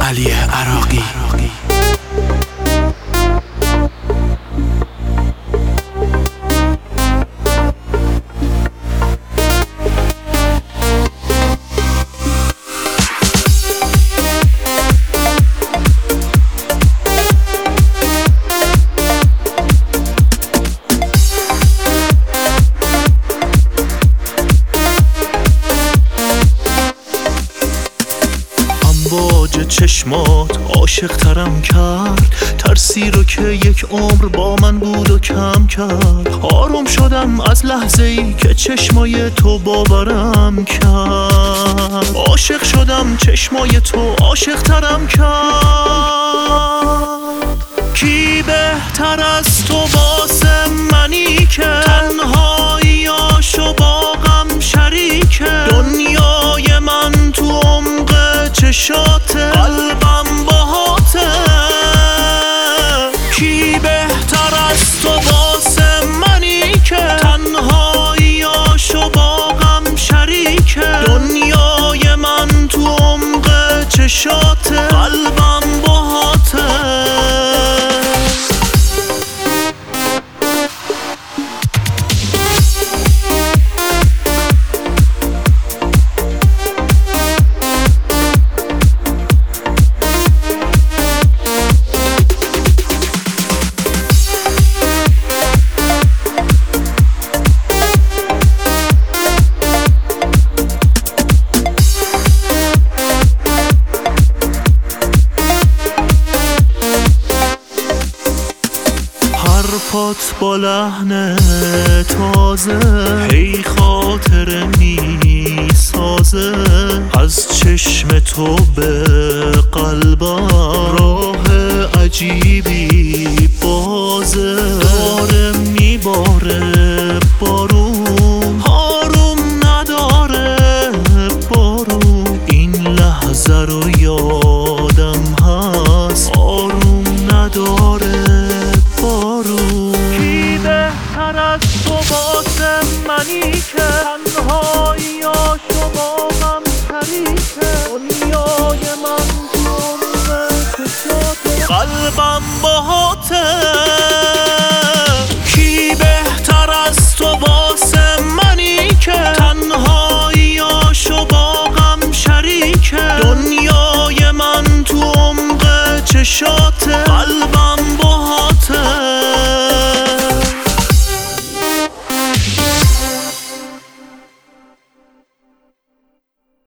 علی عراقی. امواج چشمات عاشق ترم کرد، ترسی رو که یک عمر با من بود و کم کرد. آروم شدم از لحظه ای که چشمای تو باورم کرد. عاشق شدم چشمای تو عاشق ترم کرد. کی بهتر از تو واسه منی که تنهاییاشو با غم شریکه. دنیای من تو عمق چشاته، قلبم باهاته. کی بهتر از تو واسه منی که تنهاییاشو با غم شریکه. دنیای من تو عمق چشاته، قلبم باهاته. حرفات با لحن تازه هی خاطر می سازه. از چشم تو به قلبم راه عجیبی بازه. داره میباره بارون، آروم نداره بارون. این لحظه رو یادم هست، آروم نداره بارون. کی بهتر از تو واسه منی که تنهاییاشو با غم شریکه. دنیای من تو عمق چشاته، قلبم باهاته. کی بهتر از تو واسه منی که تنهاییاشو با غم شریکه. دنیای من تو عمق چشاته.